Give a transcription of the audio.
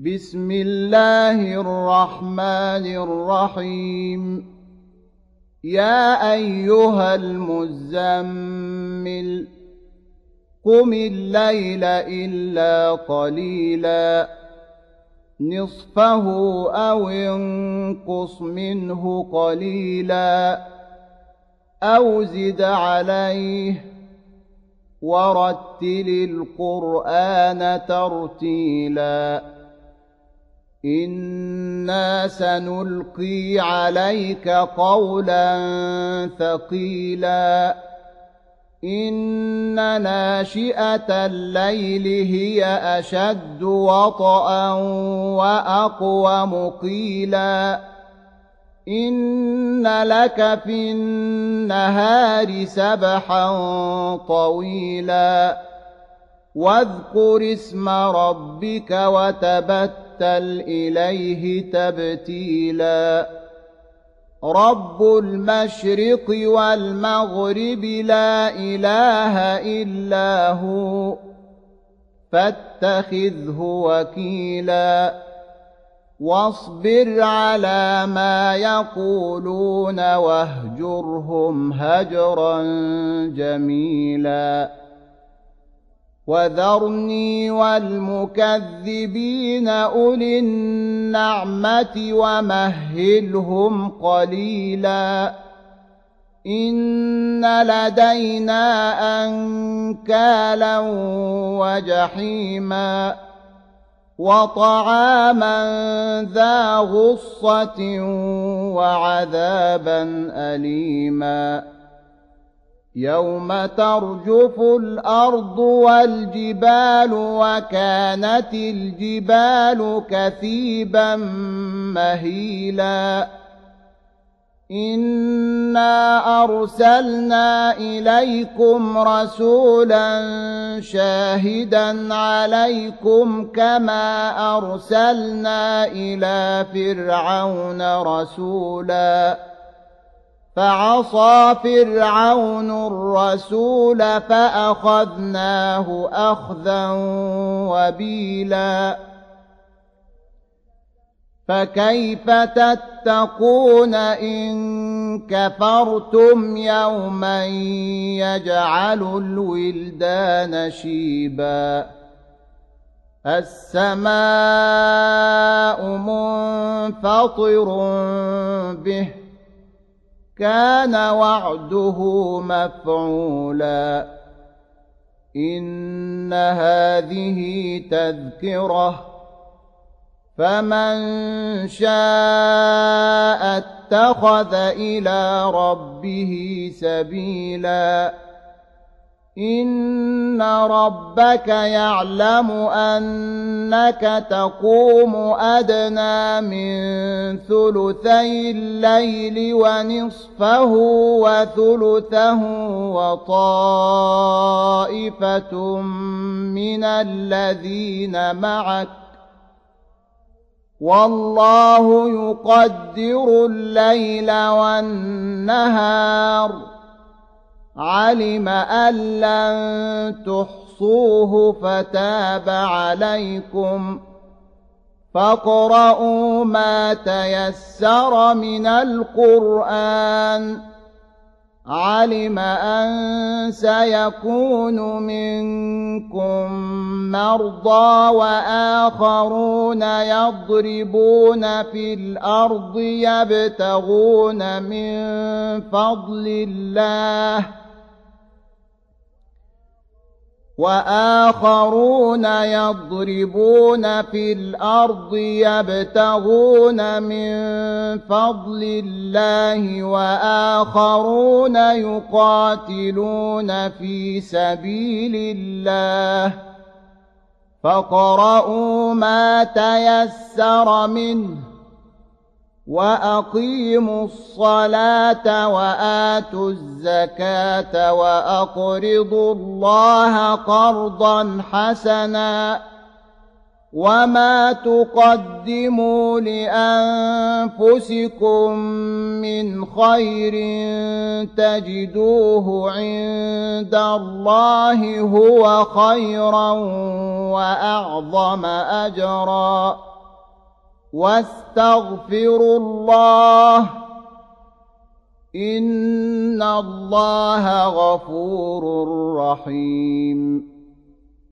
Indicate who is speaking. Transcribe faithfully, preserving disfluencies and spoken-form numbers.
Speaker 1: بسم الله الرحمن الرحيم. يا أيها المزمل قم الليل إلا قليلا نصفه أو انقص منه قليلا أو زد عليه ورتل القرآن ترتيلا إنا سنلقي عليك قولا ثقيلا إن ناشئة الليل هي أشد وطئا وأقوم قيلا إن لك في النهار سبحا طويلا واذكر اسم ربك وتبتل إليه تبتيلا رب المشرق والمغرب لا إله إلا هو فاتخذه وكيلا واصبر على ما يقولون واهجرهم هجرا جميلا وذرني والمكذبين أولي النعمة ومهلهم قليلا إن لدينا أنكالا وجحيما وطعاما ذا غصة وعذابا أليما يوم ترجف الأرض والجبال وكانت الجبال كثيبا مهيلا إنا أرسلنا إليكم رسولا شاهدا عليكم كما أرسلنا إلى فرعون رسولا فعصى فرعون الرسول فأخذناه أخذا وبيلا فكيف تتقون إن كفرتم يوما يجعل الولدان شيبا السماء منفطر به كان وعده مفعولا إن هذه تذكرة فمن شاء اتخذ إلى ربه سبيلا إن ربك يعلم أنك تقوم أدنى من ثلثي الليل ونصفه وثلثه وطائفة من الذين معك والله يقدر الليل والنهار علم أن لن تحصوه فتاب عليكم فاقرؤوا ما تيسر من القرآن علم أن سيكون منكم مرضى وآخرون يضربون في الأرض يبتغون من فضل الله وآخرون يضربون في الأرض يبتغون من فضل الله وآخرون يقاتلون في سبيل الله فاقرؤوا ما تيسر منه وأقيموا الصلاة وآتوا الزكاة وأقرضوا الله قرضا حسنا وما تقدموا لأنفسكم من خير تجدوه عند الله هو خيرا وأعظم أجرا واستغفروا الله إن الله غفور رحيم